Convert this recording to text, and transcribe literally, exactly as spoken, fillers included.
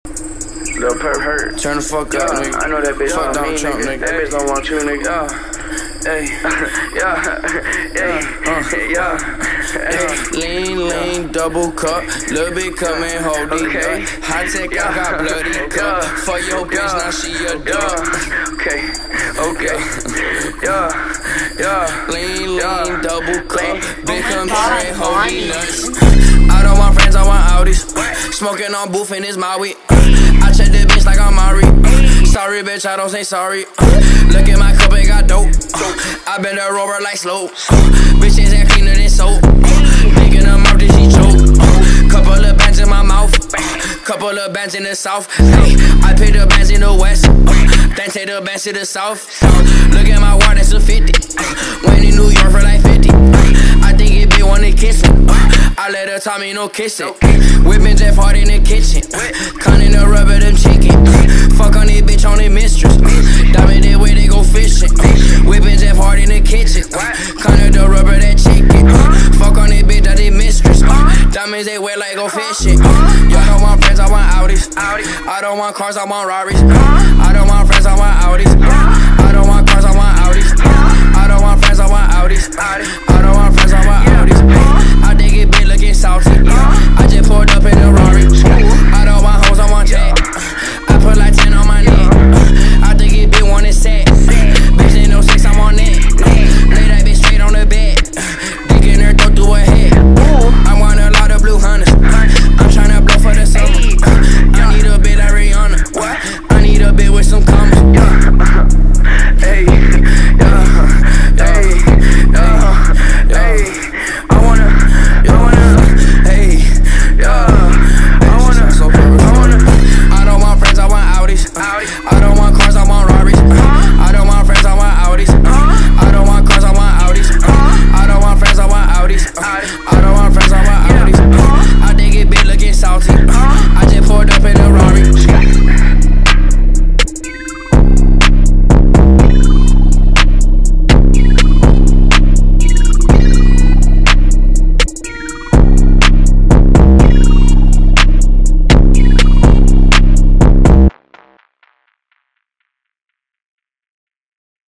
Lil Perp hurt. Turn the fuck yeah, up, nigga. I know that bitch fuck don't me, Trump, nigga. nigga. That bitch don't want you, nigga. Uh, hey, yeah, hey, yeah, hey. Lean, lean, double cup, little bit coming, hold it Okay. up. High tech, I got bloody cup. Yeah. For your bitch, Yeah. now she a duck. Yeah. Okay, okay, yeah, yeah. Lean, lean, Yeah. double cup, big come God, straight, hold Bonnie. me nuts. I don't want friends, I want Audis. Smoking on booth and it's my weed. I check the bitch like I'm Mari. Sorry, bitch, I don't say sorry. Look at my cup, it got dope. I been a rover like slow. Bitches ain't cleaner than soap. Big in her mouth, then she choke. Couple of bands in my mouth. Couple of bands in the south. Hey, I pay the bands in the west. Then take the bands to the south. Look at my water, that's a fifty. Went in New York for like fifty. I think it be wanna kiss me. I let her tell me no kissing. Whipping Jeff Hard in the kitchen. Cunning the rubber, them chicken. Fuck on this bitch on the mistress. Diamond that way they go fishing. Whipping Jeff Hard in the kitchen. Cunning the rubber, that chicken. Fuck on this bitch, that the mistress. Diamonds they wear like go fishing. Y'all don't want friends, I want Audis. I don't want cars, I want Rarries. I don't want friends, I want Audis. I don't want cars, I want Audis. I don't want friends, I want Audis. I don't want friends, I want Audis.